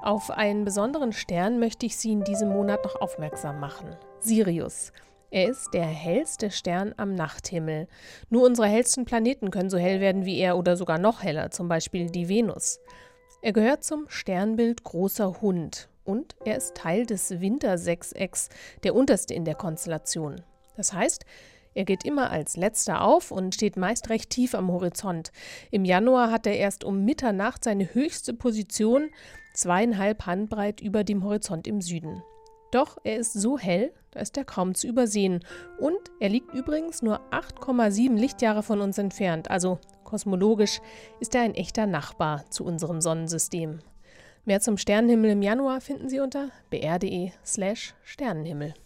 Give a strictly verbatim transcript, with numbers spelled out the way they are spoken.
Auf einen besonderen Stern möchte ich Sie in diesem Monat noch aufmerksam machen. Sirius. Er ist der hellste Stern am Nachthimmel. Nur unsere hellsten Planeten können so hell werden wie er oder sogar noch heller, zum Beispiel die Venus. Er gehört zum Sternbild Großer Hund und er ist Teil des Wintersechsecks, der unterste in der Konstellation. Das heißt, er geht immer als letzter auf und steht meist recht tief am Horizont. Im Januar hat er erst um Mitternacht seine höchste Position, zweieinhalb Handbreit über dem Horizont im Süden. Doch er ist so hell, da ist er kaum zu übersehen. Und er liegt übrigens nur acht Komma sieben Lichtjahre von uns entfernt. Also kosmologisch ist er ein echter Nachbar zu unserem Sonnensystem. Mehr zum Sternenhimmel im Januar finden Sie unter b r punkt d e slash Sternenhimmel.